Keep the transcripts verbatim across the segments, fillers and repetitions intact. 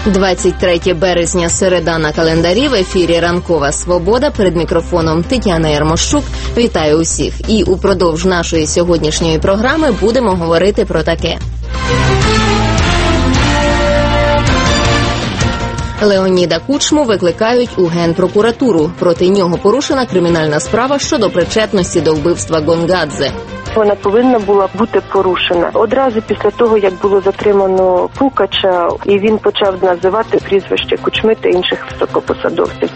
двадцять третє березня, середа на календарі, в ефірі «Ранкова Свобода», перед мікрофоном Тетяна Ярмощук. Вітаю усіх. І упродовж нашої сьогоднішньої програми будемо говорити про таке. Леоніда Кучму викликають у Генпрокуратуру. Проти нього порушена кримінальна справа щодо причетності до вбивства Гонгадзе. Вона повинна була бути порушена одразу після того, як було затримано Пукача, і він почав називати прізвище Кучми та інших високопосадовців.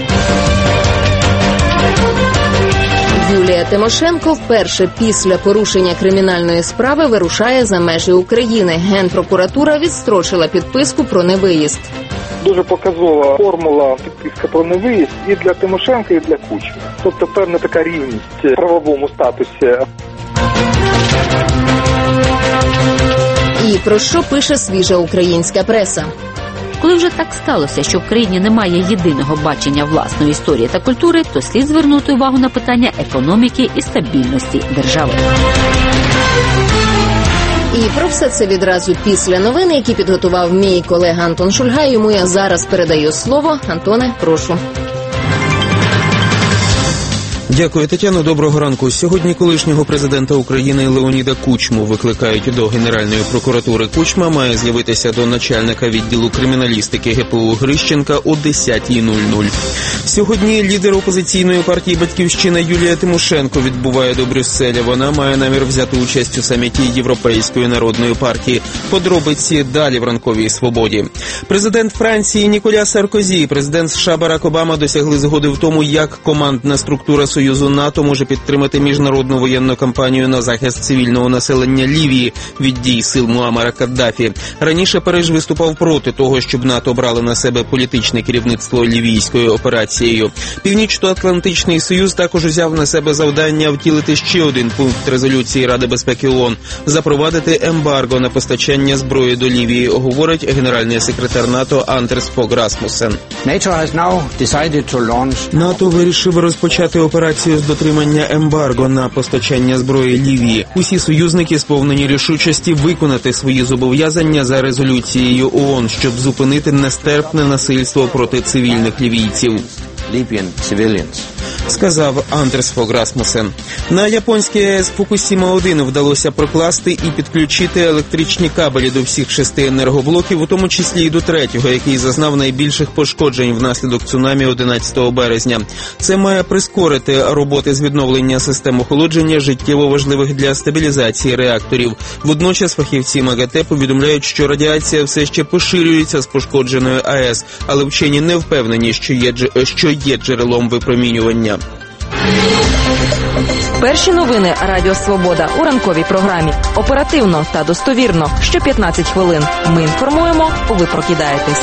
Юлія Тимошенко вперше після порушення кримінальної справи вирушає за межі України. Генпрокуратура відстрочила підписку про невиїзд. Дуже показова формула підписка про невиїзд і для Тимошенка, і для Кучми. Тобто певна така рівність в правовому статусі. І про що пише свіжа українська преса? Коли вже так сталося, що в країні немає єдиного бачення власної історії та культури, то слід звернути увагу на питання економіки і стабільності держави. І про все це відразу після новин, які підготував мій колега Антон Шульга. Йому я зараз передаю слово. Антоне, прошу. Дякую, Тетяно. Доброго ранку. Сьогодні колишнього президента України Леоніда Кучму викликають до Генеральної прокуратури. Кучма має з'явитися до начальника відділу криміналістики ге пе у Грищенка о десятій нуль нуль. Сьогодні лідер опозиційної партії «Батьківщина» Юлія Тимошенко відбуває до Брюсселя. Вона має намір взяти участь у саміті Європейської народної партії. Подробиці далі в «Ранковій Свободі». Президент Франції Ніколя Саркозі і президент США Барак Обама досягли згоди в тому, як командна структура Союзу НАТО може підтримати міжнародну воєнну кампанію на захист цивільного населення Лівії від дій сил Муаммара Каддафі. Раніше Париж виступав проти того, щоб НАТО брало на себе політичне керівництво лівійською операцією. Північно-Атлантичний Союз також взяв на себе завдання втілити ще один пункт резолюції Ради безпеки ООН – запровадити ембарго на постачання зброї до Лівії, говорить генеральний секретар НАТО Андерс Фог Расмуссен. НАТО вирішив розпочати операцію з дотримання ембарго на постачання зброї Лівії. Усі союзники сповнені рішучості виконати свої зобов'язання за резолюцією ООН, щоб зупинити нестерпне насильство проти цивільних лівійців, сказав Андерс Фог Расмуссен. На японській АЕС Фукусіма один вдалося прокласти і підключити електричні кабелі до всіх шести енергоблоків, у тому числі і до третього, який зазнав найбільших пошкоджень внаслідок цунамі одинадцятого березня. Це має прискорити роботи з відновлення систем охолодження, життєво важливих для стабілізації реакторів. Водночас фахівці МАГАТЕ повідомляють, що радіація все ще поширюється з пошкодженої АЕС, але вчені не впевнені, що є, що є джерелом випромінювання. Перші новини Радіо Свобода у ранковій програмі. Оперативно та достовірно. Що п'ятнадцять хвилин. Ми інформуємо, ви прокидаєтесь.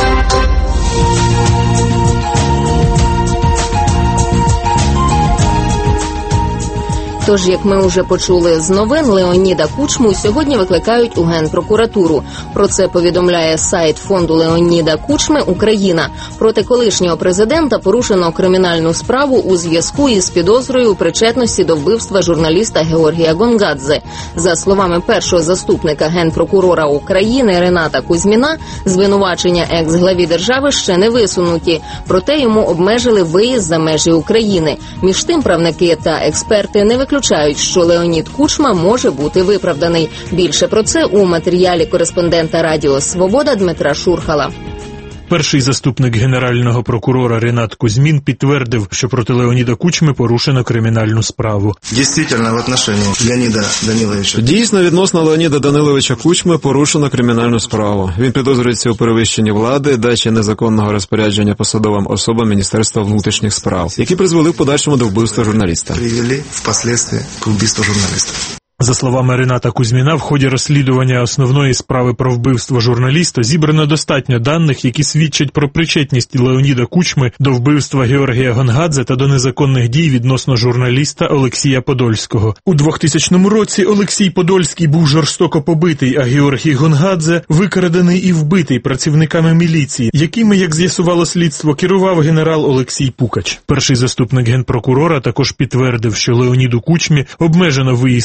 Тож, як ми вже почули з новин, Леоніда Кучму сьогодні викликають у Генпрокуратуру. Про це повідомляє сайт фонду Леоніда Кучми «Україна». Проти колишнього президента порушено кримінальну справу у зв'язку із підозрою у причетності до вбивства журналіста Георгія Гонгадзе. За словами першого заступника Генпрокурора України Рената Кузьміна, звинувачення екс-главі держави ще не висунуті. Проте йому обмежили виїзд за межі України. Між тим, правники та експерти не виключають, що Леонід Кучма може бути виправданий. Більше про це у матеріалі кореспондента Радіо Свобода Дмитра Шурхала. Перший заступник генерального прокурора Ренат Кузьмін підтвердив, що проти Леоніда Кучми порушено кримінальну справу. Дійсно, в отношенні Леоніда Даниловича. Дійсно, відносно Леоніда Даниловича Кучми порушено кримінальну справу. Він підозрюється у перевищенні влади, дачі незаконного розпорядження посадовим особам Міністерства внутрішніх справ, які призвели в подальшому до вбивства журналіста. Привели впоследствии к убийству журналіста. За словами Рената Кузьміна, в ході розслідування основної справи про вбивство журналіста зібрано достатньо даних, які свідчать про причетність Леоніда Кучми до вбивства Георгія Гонгадзе та до незаконних дій відносно журналіста Олексія Подольського. У двохтисячному році Олексій Подольський був жорстоко побитий, а Георгій Гонгадзе викрадений і вбитий працівниками міліції, якими, як з'ясувало слідство, керував генерал Олексій Пукач. Перший заступник генпрокурора також підтвердив, що Леоніду Кучмі обмежено виїзд за межі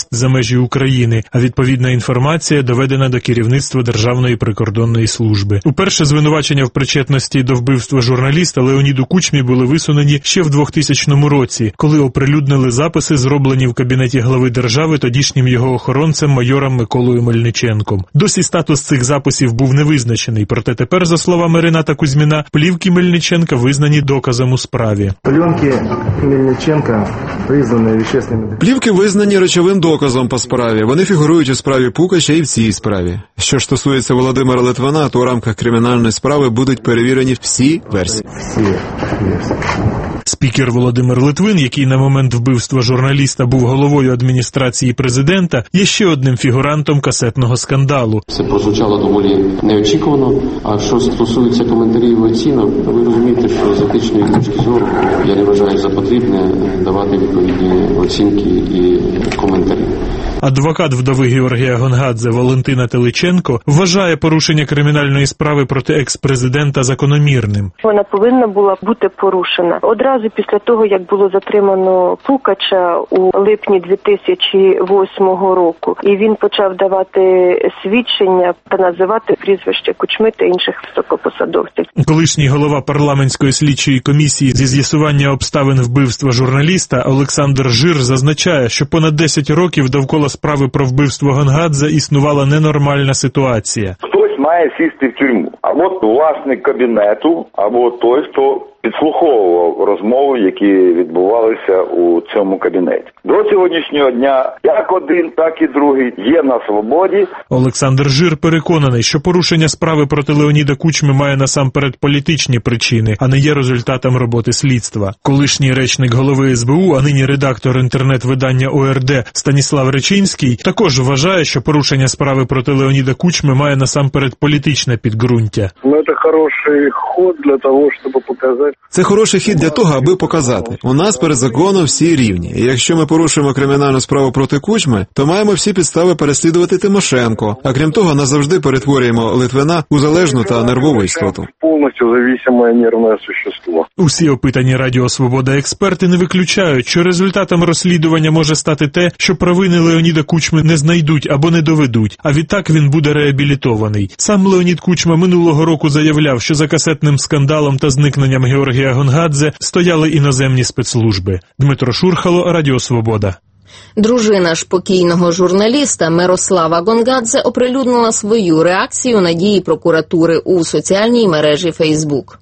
межі України, а відповідна інформація доведена до керівництва Державної прикордонної служби. Уперше звинувачення в причетності до вбивства журналіста Леоніду Кучмі були висунені ще в двохтисячному році, коли оприлюднили записи, зроблені в кабінеті глави держави тодішнім його охоронцем майором Миколою Мельниченком. Досі статус цих записів був не визначений, проте тепер, за словами Рената Кузьміна, плівки Мельниченка визнані доказом у справі. Пленки Мельниченка визнані вещественними. Плівки визнані речовим доказом по справі. Вони фігурують у справі Пукача і в цій справі. Що ж стосується Володимира Литвина, то у рамках кримінальної справи будуть перевірені всі версії. Всі версії. Спікер Володимир Литвин, який на момент вбивства журналіста був головою адміністрації президента, є ще одним фігурантом касетного скандалу. Це прозвучало доволі неочікувано. А що стосується коментарів і оцінок, ви розумієте, що з етичної точки зору я не вважаю за потрібне давати відповідні оцінки і коментарі. Адвокат вдови Георгія Гонгадзе Валентина Теличенко вважає порушення кримінальної справи проти екс-президента закономірним. Вона повинна була бути порушена. Одразу після того, як було затримано Пукача у липні дві тисячі восьмого року, і він почав давати свідчення та називати прізвище Кучми та інших високопосадовців. Колишній голова парламентської слідчої комісії зі з'ясування обставин вбивства журналіста Олександр Жир зазначає, що понад десять років довкола справи про вбивство Гонгадзе існувала ненормальна ситуація. Хтось має сісти в тюрму. Або власник кабінету, або той, хто підслуховував розмови, які відбувалися у цьому кабінеті. До сьогоднішнього дня як один, так і другий є на свободі. Олександр Жир переконаний, що порушення справи проти Леоніда Кучми має насамперед політичні причини, а не є результатом роботи слідства. Колишній речник голови ес бе у, а нині редактор інтернет-видання о ер де Станіслав Речинський також вважає, що порушення справи проти Леоніда Кучми має насамперед політичне підґрунтя. Ну, це хороший ход для того, щоб показати. Це хороший хід для того, аби показати. У нас перед законом всі рівні. І якщо ми порушуємо кримінальну справу проти Кучми, то маємо всі підстави переслідувати Тимошенко. А крім того, назавжди перетворюємо Литвина у залежну та нервову істоту. Повністю зависиме нервне существо. Усі опитані Радіо Свобода експерти не виключають, що результатом розслідування може стати те, що провини Леоніда Кучми не знайдуть або не доведуть, а відтак він буде реабілітований. Сам Леонід Кучма минулого року заявляв, що за касетним скандалом та зникненням Георгія Гонгадзе стояли іноземні спецслужби. Дмитро Шурхало, Радіо Свобода. Дружина ж покійного журналіста Мирослава Гонгадзе оприлюднила свою реакцію на дії прокуратури у соціальній мережі Фейсбук.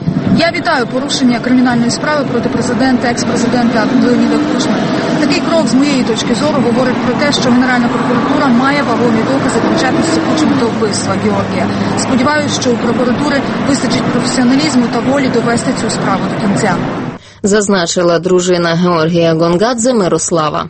Я вітаю порушення кримінальної справи проти президента, екс-президента Леоніда Кучми. Такий крок, з моєї точки зору, говорить про те, що Генеральна прокуратура має вагомі докази причетності Кучми до вбивства Георгія. Сподіваюся, що у прокуратури вистачить професіоналізму та волі довести цю справу до кінця. Зазначила дружина Георгія Гонгадзе Мирослава.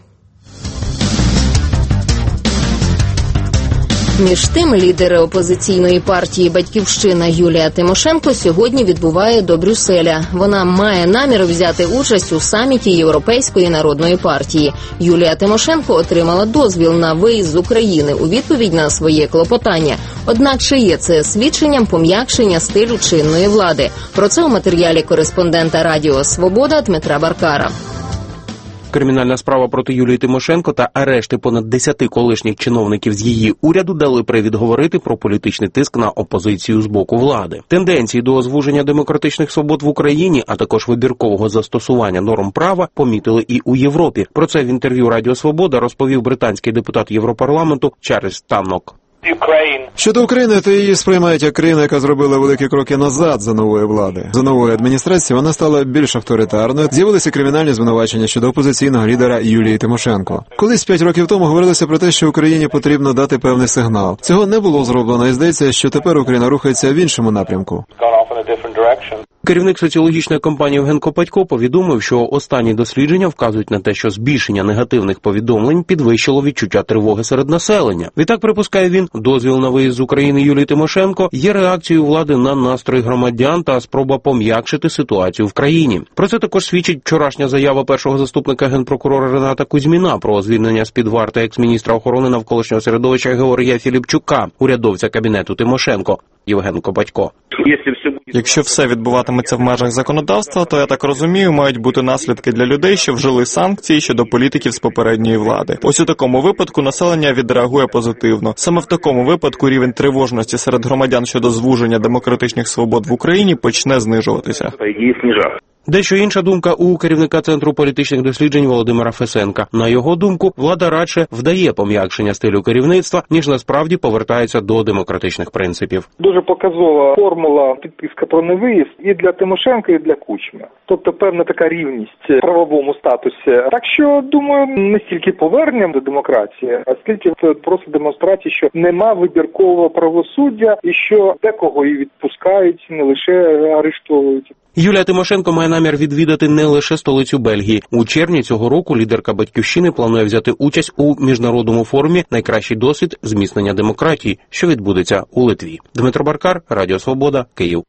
Між тим, лідери опозиційної партії «Батьківщина» Юлія Тимошенко сьогодні відбуває до Брюсселя. Вона має намір взяти участь у саміті Європейської народної партії. Юлія Тимошенко отримала дозвіл на виїзд з України у відповідь на своє клопотання. Однак чи є це свідченням пом'якшення стилю чинної влади? Про це у матеріалі кореспондента Радіо Свобода Дмитра Баркара. Кримінальна справа проти Юлії Тимошенко та арешти понад десяти колишніх чиновників з її уряду дали привід говорити про політичний тиск на опозицію з боку влади. Тенденції до озвуження демократичних свобод в Україні, а також вибіркового застосування норм права помітили і у Європі. Про це в інтерв'ю Радіо Свобода розповів британський депутат Європарламенту Чарльз Таннок. Щодо України, то її сприймають як країну, яка зробила великі кроки назад за нової влади. За нової адміністрації вона стала більш авторитарною. З'явилися кримінальні звинувачення щодо опозиційного лідера Юлії Тимошенко. Колись п'ять років тому говорилося про те, що Україні потрібно дати певний сигнал. Цього не було зроблено, і здається, що тепер Україна рухається в іншому напрямку. Керівник соціологічної компанії Євген Копатько повідомив, що останні дослідження вказують на те, що збільшення негативних повідомлень підвищило відчуття тривоги серед населення. Відтак, припускає він, дозвіл на виїзд з України Юлії Тимошенко є реакцією влади на настрої громадян та спроба пом'якшити ситуацію в країні. Про це також свідчить вчорашня заява першого заступника генпрокурора Рената Кузьміна про звільнення з-під варти екс-міністра охорони навколишнього середовища Георгія Філіпчука, урядовця кабінету Тимошенко. Євген Копатько. Якщо все відбуватиметься відбуватиметься в межах законодавства, то, я так розумію, мають бути наслідки для людей, що вжили санкції щодо політиків з попередньої влади. Ось у такому випадку населення відреагує позитивно. Саме в такому випадку рівень тривожності серед громадян щодо звуження демократичних свобод в Україні почне знижуватися. Дещо інша думка у керівника Центру політичних досліджень Володимира Фесенка. На його думку, влада радше вдає пом'якшення стилю керівництва, ніж насправді повертається до демократичних принципів. Дуже показова формула підписка про невиїзд і для Тимошенка, і для Кучми. Тобто певна така рівність в правовому статусі. Так що, думаю, не стільки поверненням до демократії, а скільки це просто демонстрація, що нема вибіркового правосуддя і що декого і відпускають, не лише арештовують. Юлія Тимошенко має намір відвідати не лише столицю Бельгії. У червні цього року лідерка «Батьківщини» планує взяти участь у міжнародному форумі «Найкращий досвід зміцнення демократії», що відбудеться у Литві. Дмитро Баркар, Радіо Свобода, Київ.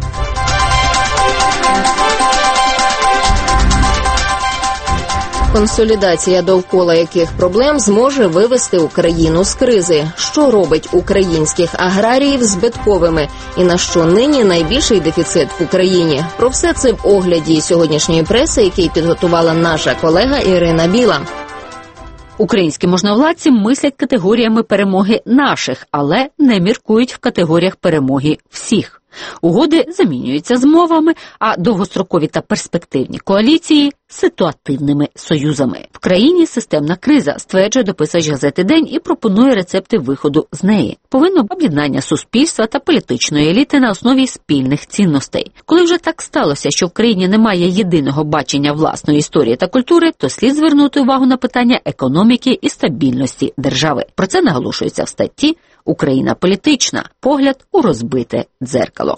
Консолідація довкола яких проблем зможе вивести Україну з кризи? Що робить українських аграріїв збитковими? І на що нині найбільший дефіцит в Україні? Про все це в огляді сьогоднішньої преси, який підготувала наша колега Ірина Біла. Українські можновладці мислять категоріями перемоги наших, але не міркують в категоріях перемоги всіх. Угоди замінюються змовами, а довгострокові та перспективні коаліції – ситуативними союзами. В країні системна криза, стверджує дописач газети «День» і пропонує рецепти виходу з неї. Повинно об'єднання суспільства та політичної еліти на основі спільних цінностей. Коли вже так сталося, що в країні немає єдиного бачення власної історії та культури, то слід звернути увагу на питання економіки і стабільності держави. Про це наголошується в статті «Україна політична. Погляд у розбите дзеркало».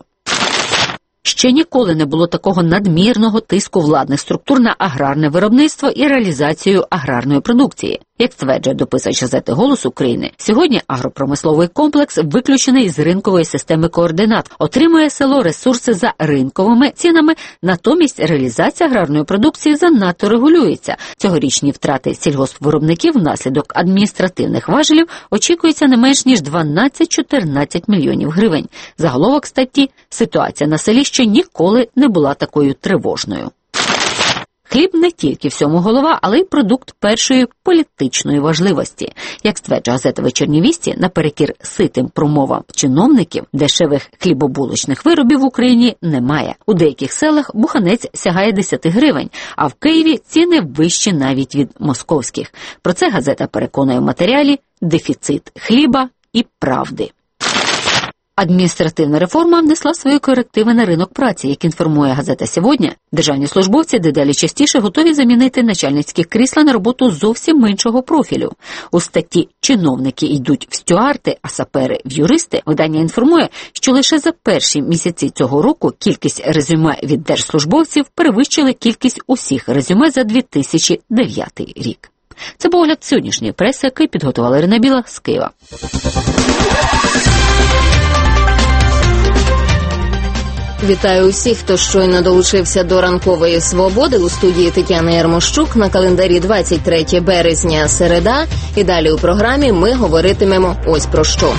Ще ніколи не було такого надмірного тиску владних структур на аграрне виробництво і реалізацію аграрної продукції. Як стверджує дописач газети «Голос України», сьогодні агропромисловий комплекс виключений з ринкової системи координат, отримує село ресурси за ринковими цінами, натомість реалізація аграрної продукції занадто регулюється. Цьогорічні втрати сільгоспвиробників внаслідок адміністративних важелів очікується не менш ніж дванадцять-чотирнадцять мільйонів гривень. Заголовок статті «Ситуація на селі ще ніколи не була такою тривожною». Хліб не тільки всьому голова, але й продукт першої політичної важливості. Як стверджує газета «Вечірні вісті», наперекір ситим промовам чиновників, дешевих хлібобулочних виробів в Україні немає. У деяких селах буханець сягає десять гривень, а в Києві ціни вищі навіть від московських. Про це газета переконує в матеріалі «Дефіцит хліба і правди». Адміністративна реформа внесла свої корективи на ринок праці. Як інформує газета «Сьогодні», державні службовці дедалі частіше готові замінити начальницькі крісла на роботу зовсім меншого профілю. У статті «Чиновники йдуть в стюарти, а сапери в юристи» видання інформує, що лише за перші місяці цього року кількість резюме від держслужбовців перевищили кількість усіх резюме за дві тисячі дев'ятий рік. Це був огляд сьогоднішньої преси, який підготувала Ірина Біла з Києва. Вітаю усіх, хто щойно долучився до ранкової свободи. У студії Тетяна Ярмощук. На календарі двадцять третє березня, середа. І далі у програмі ми говоритимемо ось про що.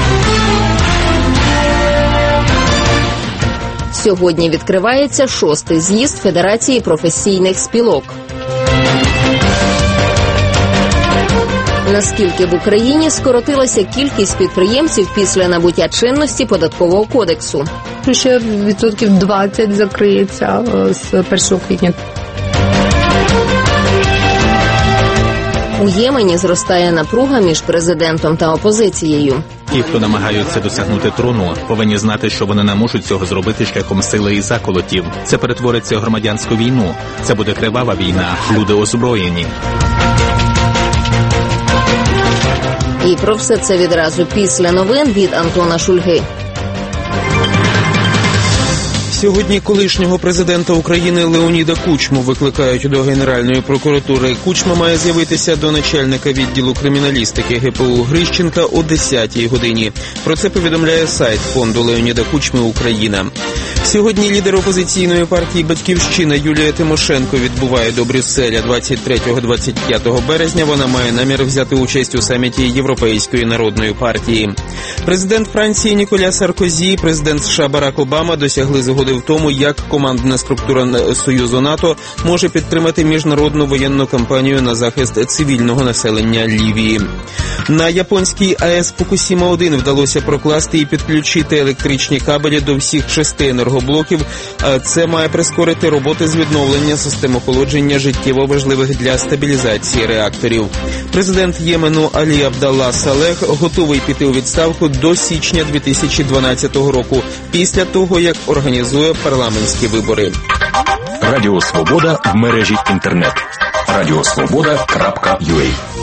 Сьогодні відкривається шостий з'їзд Федерації професійних спілок. Наскільки в Україні скоротилася кількість підприємців після набуття чинності Податкового кодексу? Ще відсотків двадцять закриється з першого квітня. У Ємені зростає напруга між президентом та опозицією. Ті, хто намагаються досягнути трону, повинні знати, що вони не можуть цього зробити шляхом сили і заколотів. Це перетвориться в громадянську війну. Це буде кривава війна, люди озброєні. І про все це відразу після новин від Антона Шульги. Сьогодні колишнього президента України Леоніда Кучму викликають до Генеральної прокуратури. Кучма має з'явитися до начальника відділу криміналістики ге пе у Грищенка о десятій годині. Про це повідомляє сайт фонду Леоніда Кучми «Україна». Сьогодні лідер опозиційної партії «Батьківщина» Юлія Тимошенко відбуває до Брюсселя. двадцять третього - двадцять п'ятого березня вона має намір взяти участь у саміті Європейської народної партії. Президент Франції Ніколя Саркозі і президент США Барак Обама досягли згоди в тому, як командна структура Союзу НАТО може підтримати міжнародну воєнну кампанію на захист цивільного населення Лівії. На японській АЕС Фукусіма один вдалося прокласти і підключити електричні кабелі до всіх шести енергоблоків. Це має прискорити роботи з відновлення систем охолодження життєво важливих для стабілізації реакторів. Президент Ємену Алі Абдалла Салех готовий піти у відставку до січня дві тисячі дванадцятого року, після того, як організує парламентські вибори. Радіо Свобода в мережі інтернет. радіосвобода крапка ю а.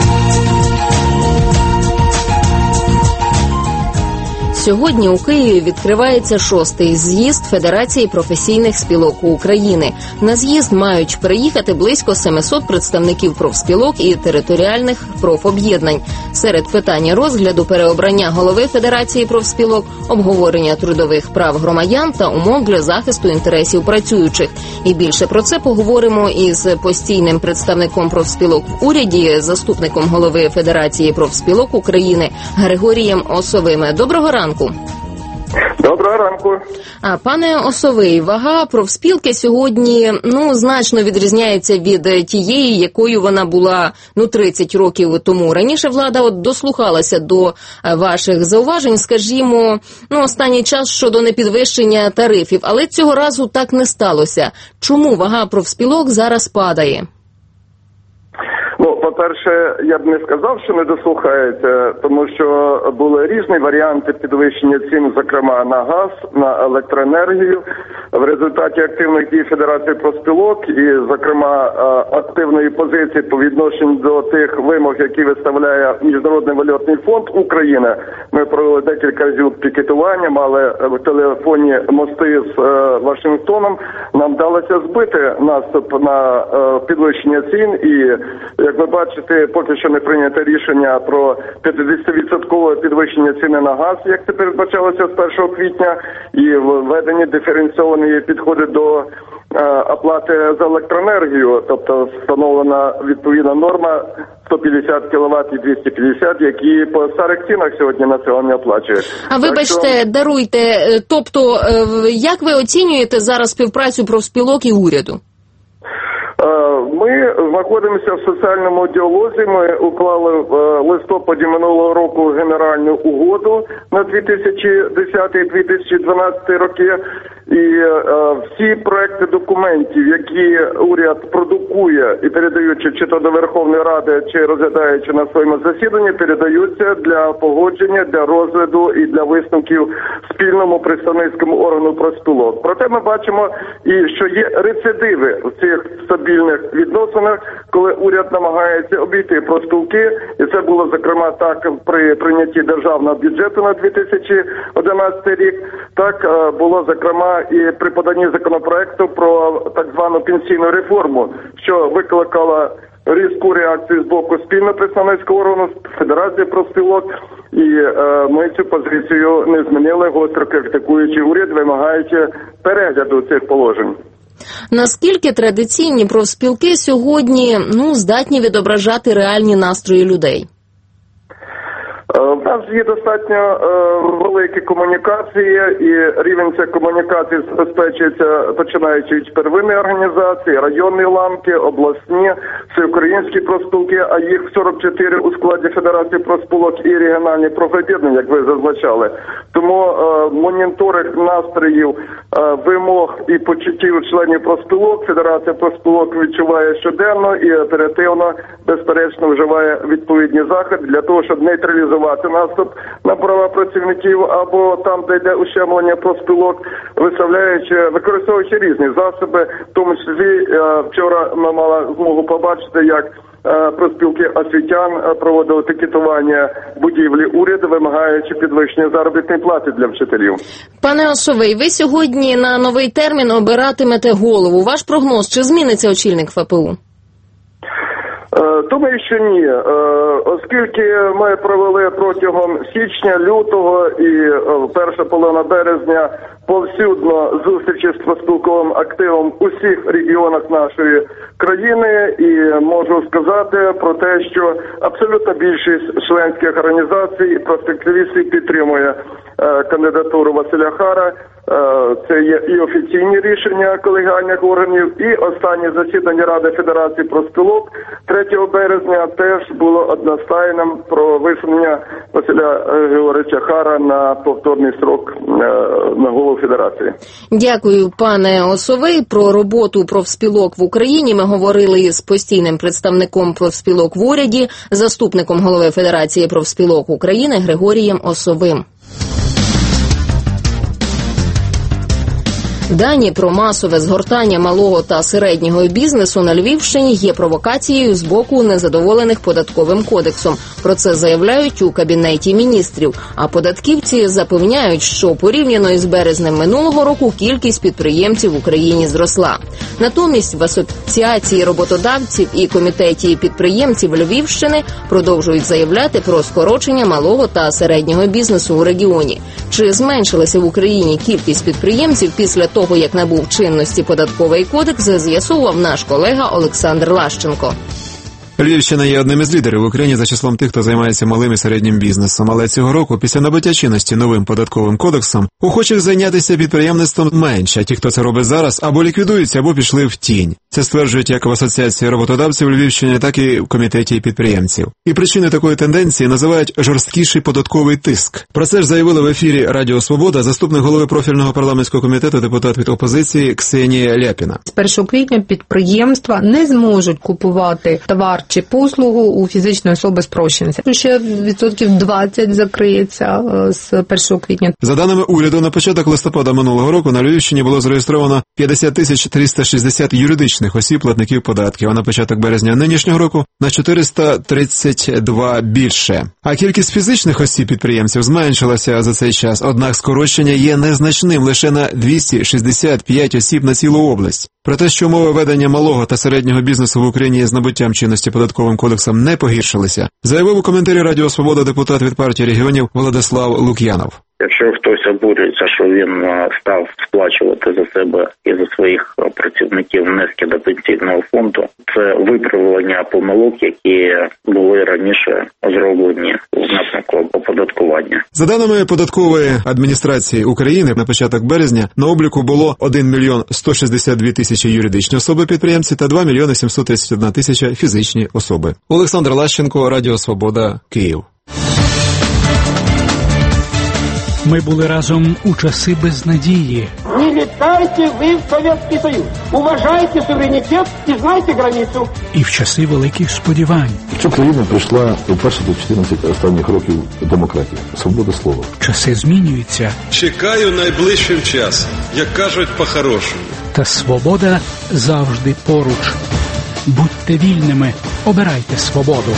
Сьогодні у Києві відкривається шостий з'їзд Федерації професійних спілок України. На з'їзд мають приїхати близько сімсот представників профспілок і територіальних профоб'єднань. Серед питань розгляду переобрання голови Федерації профспілок, обговорення трудових прав громадян та умов для захисту інтересів працюючих. І більше про це поговоримо із постійним представником профспілок в уряді, заступником голови Федерації профспілок України Григорієм Осовим. Доброго ранку. Доброго ранку. А, пане Осовий, вага профспілки сьогодні, ну, значно відрізняється від тієї, якою вона була, ну, тридцять років тому. Раніше влада от дослухалася до ваших зауважень, скажімо, ну, останній час щодо непідвищення тарифів, але цього разу так не сталося. Чому вага профспілок зараз падає? Ну, по-перше, я б не сказав, що не дослухається, тому що були різні варіанти підвищення цін, зокрема на газ, на електроенергію. В результаті активних дій Федерації профспілок і, зокрема, активної позиції по відношенню до тих вимог, які виставляє Міжнародний валютний фонд України, ми провели декілька разів пікетування, мали в телефоні мости з Вашингтоном, нам вдалося збити наступ на підвищення цін і, як ви бачите, поки що не прийнято рішення про п'ятдесятивідсоткове підвищення ціни на газ, як це передбачалося з першого квітня, і введені диференційовані підходи до е, оплати за електроенергію, тобто встановлена відповідна норма сто п'ятдесят кіловат і двісті п'ятдесят, які по старих цінах сьогодні населення оплачує. А вибачте, що... даруйте, тобто як ви оцінюєте зараз співпрацю профспілок і уряду? Ми знаходимося в соціальному діалозі. Ми уклали в листопаді минулого року генеральну угоду на дві тисячі десятий - дві тисячі дванадцятий роки. І е, всі проекти документів, які уряд продукує і передаючи чи то до Верховної Ради, чи розглядаючи на своєму засіданні, передаються для погодження, для розгляду і для висновків спільному представницькому органу профспілок. Проте ми бачимо, і що є рецидиви в цих стабільних відносинах, коли уряд намагається обійти профспілки, і це було, зокрема, так при прийнятті державного бюджету на дві тисячі одинадцятий рік, так е, було, зокрема, і при поданні законопроекту про так звану пенсійну реформу, що викликала різку реакцію з боку спільно представницького органу Федерації профспілок, і е, ми цю позицію не змінили, гостро критикуючи уряд, вимагаючи перегляду цих положень. Наскільки традиційні профспілки сьогодні, ну, здатні відображати реальні настрої людей? В нас є достатньо е, великі комунікації, і рівень цих комунікацій забезпечується, починаючи від первинної організації, районні ланки, обласні, всеукраїнські профспілки, а їх сорок чотири у складі Федерації профспілок і регіональні профоб'єднання, як ви зазначали. Тому е, моніторинг настроїв, е, вимог і почуттів членів профспілок Федерація профспілок відчуває щоденно і оперативно, безперечно, вживає відповідні заходи для того, щоб нейтралізувати наступ на права працівників або там, де йде ущемлення профспілок, виставляючи, використовуючи різні засоби, в тому числі вчора ми мали змогу побачити, як профспілки освітян проводили пікетування будівлі уряду, вимагаючи підвищення заробітної плати для вчителів. Пане Осовий, ви сьогодні на новий термін обиратимете голову. Ваш прогноз, чи зміниться очільник ФПУ? Думаю, що ні, оскільки ми провели протягом січня, лютого і перша половина березня повсюдно зустрічі з профспілковим активом у всіх регіонах нашої країни, і можу сказати про те, що абсолютно більшість членських організацій і профспілківістів підтримує е, кандидатуру Василя Хара. Це є і офіційні рішення колегіальних органів, і останнє засідання Ради Федерації профспілок третього березня теж було одностайним про висунення Василя Георгійовича Хара на повторний срок на голову Федерації. Дякую, пане Осовий. Про роботу профспілок в Україні ми говорили з постійним представником профспілок в уряді, заступником голови Федерації профспілок України Григорієм Осовим. Дані про масове згортання малого та середнього бізнесу на Львівщині є провокацією з боку незадоволених податковим кодексом. Про це заявляють у Кабінеті міністрів. А податківці запевняють, що порівняно із березнем минулого року кількість підприємців в Україні зросла. Натомість в Асоціації роботодавців і Комітеті підприємців Львівщини продовжують заявляти про скорочення малого та середнього бізнесу у регіоні. Чи зменшилася в Україні кількість підприємців після того, того, як набув чинності податковий кодекс, з'ясував наш колега Олександр Лащенко. Львівщина є одним із лідерів в Україні за числом тих, хто займається малим і середнім бізнесом. Але цього року, після набуття чинності новим податковим кодексом, охочих зайнятися підприємництвом менше, а ті, хто це робить зараз, або ліквідуються, або пішли в тінь. Це стверджують як в Асоціації роботодавців Львівщини, так і в Комітеті підприємців. І причини такої тенденції називають жорсткіший податковий тиск. Про це ж заявили в ефірі Радіо Свобода заступник голови профільного парламентського комітету, депутат від опозиції Ксенія Ляпіна. З першого квітня підприємства не зможуть купувати товар чи послугу у фізичної особи спрощенця. Ще відсотків двадцять закриється з першого квітня. За даними уряду, на початок листопада минулого року на Львівщині було зареєстровано п'ятдесят тисяч триста шістдесят юридичних осіб платників податків, а на початок березня нинішнього року на чотириста тридцять два більше. А кількість фізичних осіб підприємців зменшилася за цей час, однак скорочення є незначним лише на двісті шістдесят п'ять осіб на цілу область. Про те, що умови ведення малого та середнього бізнесу в Україні з набуттям чинності податковим кодексом не погіршилися, заявив у коментарі Радіо Свобода депутат від партії регіонів Владислав Лук'янов. Якщо хтось обурюється, що він став сплачувати за себе і за своїх працівників внески до пенсійного фонду, це виправлення помилок, які були раніше зроблені в напрямку оподаткування. За даними податкової адміністрації України, на початок березня на обліку було один мільйон сто шістдесят дві тисячі юридичні особи-підприємці та два мільйони сімсот тридцять одна тисяча фізичні особи. Олександр Лащенко, Радіо Свобода, Київ. Ми були разом у часи безнадії. Не літайте ви в Совєтський Союз. Уважайте суверенітет і знайте границю. І в часи великих сподівань. Що країна прийшла вперше до чотирнадцять останніх років демократії. Свобода слова. Часи змінюються. Чекаю найближчим часом, як кажуть по-хорошому. Та свобода завжди поруч. Будьте вільними, обирайте свободу.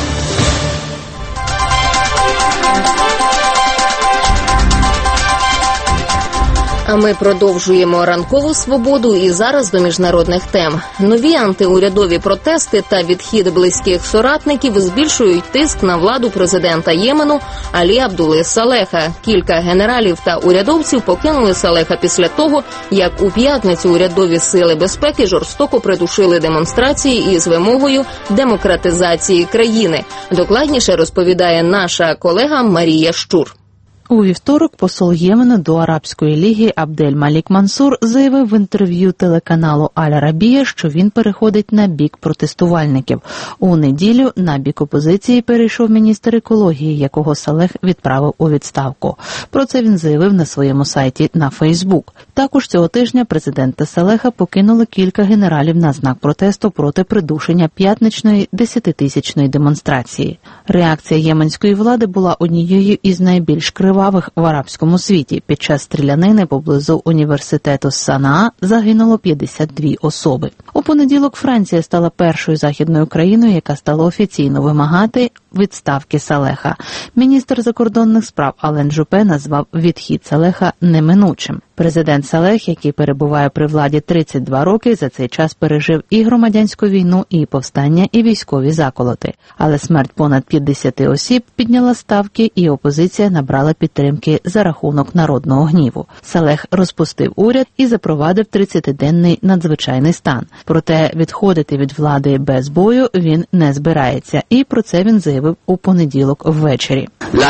А ми продовжуємо ранкову свободу і зараз до міжнародних тем. Нові антиурядові протести та відхід близьких соратників збільшують тиск на владу президента Ємену Алі Абдули Салеха. Кілька генералів та урядовців покинули Салеха після того, як у п'ятницю урядові сили безпеки жорстоко придушили демонстрації із вимогою демократизації країни. Докладніше розповідає наша колега Марія Щур. У вівторок посол Ємену до Арабської ліги Абдель Малік Мансур заявив в інтерв'ю телеканалу Аль-Арабія, що він переходить на бік протестувальників. У неділю на бік опозиції перейшов міністр екології, якого Салех відправив у відставку. Про це він заявив на своєму сайті на Фейсбук. Також цього тижня президента Салеха покинули кілька генералів на знак протесту проти придушення п'ятничної десятитисячної демонстрації. Реакція єменської влади була однією із найбільш кривавих в арабському світі. Під час стрілянини поблизу університету Санаа загинуло п'ятдесят дві особи. У понеділок Франція стала першою західною країною, яка стала офіційно вимагати відставки Салеха. Міністр закордонних справ Ален Жупе назвав відхід Салеха неминучим. Президент Салех, який перебуває при владі тридцять два роки, за цей час пережив і громадянську війну, і повстання, і військові заколоти. Але смерть понад п'ятдесяти осіб підняла ставки, і опозиція набрала підтримки за рахунок народного гніву. Салех розпустив уряд і запровадив тридцятиденний надзвичайний стан. Проте відходити від влади без бою він не збирається, і про це він заявив у понеділок ввечері.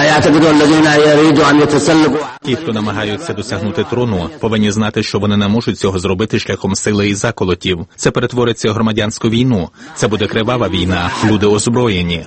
Ті, хто намагаються досягнути трону, повинні знати, що вони не можуть цього зробити шляхом сили і заколотів. Це перетвориться в громадянську війну. Це буде кривава війна, люди озброєні.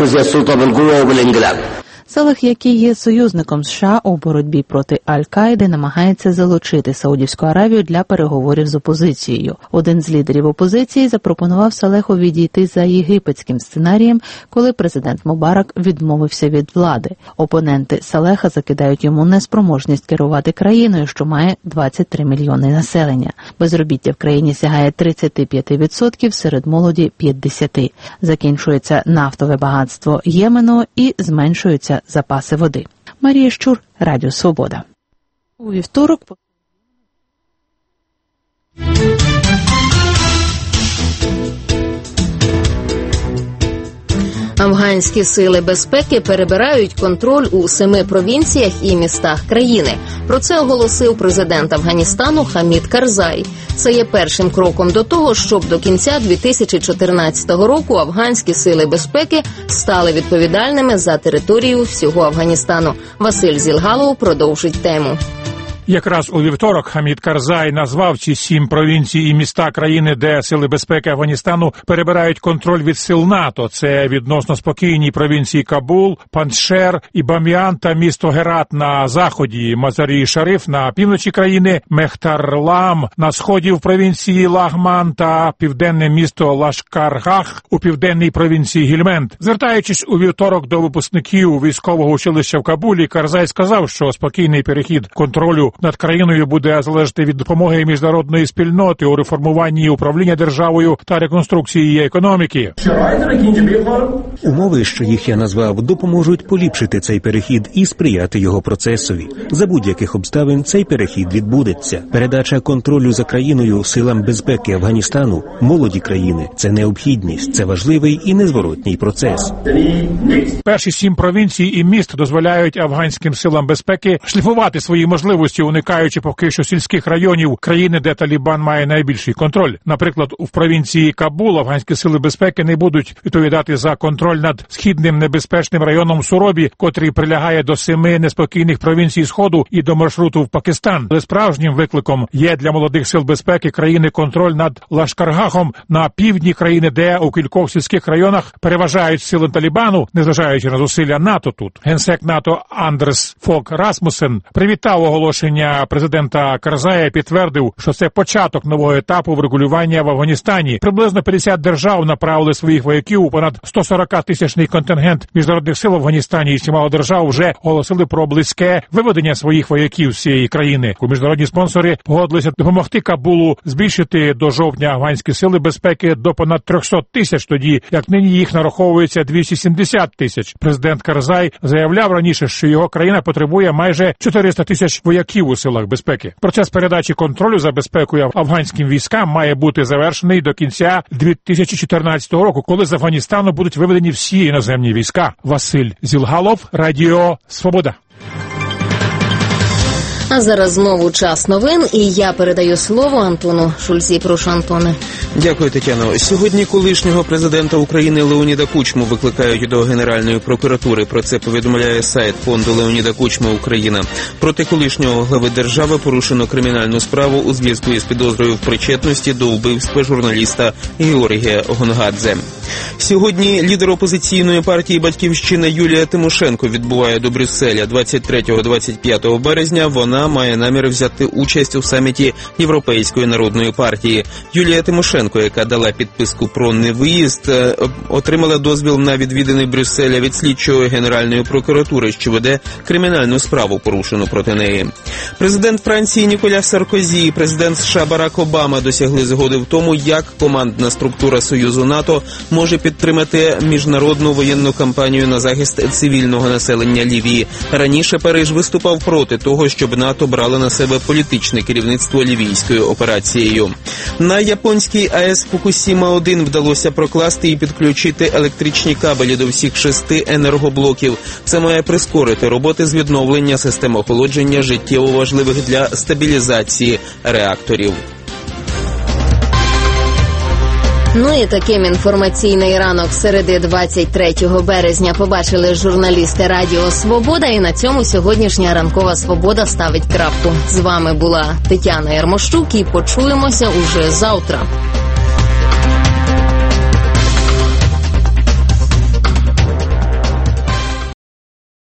Салех, який є союзником США у боротьбі проти Аль-Каїди, намагається залучити Саудівську Аравію для переговорів з опозицією. Один з лідерів опозиції запропонував Салеху відійти за єгипетським сценарієм, коли президент Мубарак відмовився від влади. Опоненти Салеха закидають йому неспроможність керувати країною, що має двадцять три мільйони населення. Безробіття в країні сягає тридцять п'ять відсотків, серед молоді – п'ятдесят відсотків. Закінчується нафтове багатство Ємену і зменшуються запаси води. Марія Щур, Радіо Свобода. У вівторок Афганські сили безпеки перебирають контроль у семи провінціях і містах країни. Про це оголосив президент Афганістану Хамід Карзай. Це є першим кроком до того, щоб до кінця дві тисячі чотирнадцятого року афганські сили безпеки стали відповідальними за територію всього Афганістану. Василь Зілгалов продовжить тему. Якраз у вівторок Хамід Карзай назвав ці сім провінцій і міста країни, де сили безпеки Афганістану перебирають контроль від сил НАТО. Це відносно спокійні провінції Кабул, Паншер і Бам'ян та місто Герат на заході, Мазарі-Шариф на півночі країни, Мехтарлам на сході в провінції Лагман та південне місто Лашкаргах у південній провінції Гільмент. Звертаючись у вівторок до випускників військового училища в Кабулі, Карзай сказав, що спокійний перехід контролю над країною буде залежати від допомоги міжнародної спільноти у реформуванні управління державою та реконструкції її економіки. Умови, що їх я назвав, допоможуть поліпшити цей перехід і сприяти його процесові. За будь-яких обставин цей перехід відбудеться. Передача контролю за країною силам безпеки Афганістану, молоді країни – це необхідність, це важливий і незворотній процес. Перші сім провінцій і міст дозволяють афганським силам безпеки шліфувати свої можливості, уникаючи поки що сільських районів країни, де Талібан має найбільший контроль. Наприклад, у провінції Кабул афганські сили безпеки не будуть відповідати за контроль над східним небезпечним районом Суробі, котрий прилягає до семи неспокійних провінцій Сходу і до маршруту в Пакистан. Але справжнім викликом є для молодих сил безпеки країни контроль над Лашкаргахом на півдні країни, де у кількох сільських районах переважають сили Талібану, незважаючи на зусилля НАТО тут. Генсек НАТО Андерс Фок Расмусен привітав оголошення президента Карзая, підтвердив, що це початок нового етапу врегулювання в Афганістані. Приблизно п'ятдесят держав направили своїх вояків у понад сто сорок тисячний контингент міжнародних сил в Афганістані, і чимало держав вже оголосили про близьке виведення своїх вояків з цієї країни. У міжнародні спонсори погодилися допомогти Кабулу збільшити до жовтня афганські сили безпеки до понад триста тисяч, тоді як нині їх нараховується двісті сімдесят тисяч. Президент Карзай заявляв раніше, що його країна потребує майже чотириста тисяч вояків у силах безпеки. Процес передачі контролю за безпекою афганським військам має бути завершений до кінця дві тисячі чотирнадцятого року, коли з Афганістану будуть виведені всі іноземні війська. Василь Зілгалов, Радіо Свобода. А зараз знову час новин, і я передаю слово Антону Шульзі. Прошу, Антоне. Дякую, Тетяно. Сьогодні колишнього президента України Леоніда Кучму викликають до Генеральної прокуратури. Про це повідомляє сайт фонду Леоніда Кучми «Україна». Проти колишнього глави держави порушено кримінальну справу у зв'язку із підозрою в причетності до вбивства журналіста Георгія Гонгадзе. Сьогодні лідер опозиційної партії «Батьківщина» Юлія Тимошенко відбуває до Брюсселя. двадцять третього - двадцять п'ятого березня вона має намір взяти участь у саміті Європейської народної партії. Юлія Тимошенко, яка дала підписку про невиїзд, отримала дозвіл на відвідини Брюсселя від слідчого Генеральної прокуратури, що веде кримінальну справу, порушену проти неї. Президент Франції Ніколя Саркозі і президент США Барак Обама досягли згоди в тому, як командна структура Союзу НАТО може підтримувати підтримати міжнародну воєнну кампанію на захист цивільного населення Лівії. Раніше Париж виступав проти того, щоб НАТО брало на себе політичне керівництво лівійською операцією. На японській АЕС Фукусіма один вдалося прокласти і підключити електричні кабелі до всіх шести енергоблоків. Це має прискорити роботи з відновлення систем охолодження життєво важливих для стабілізації реакторів. Ну і таким інформаційний ранок середи двадцять третього березня побачили журналісти Радіо Свобода, і на цьому сьогоднішня ранкова свобода ставить крапку. З вами була Тетяна Ярмощук, і почуємося уже завтра.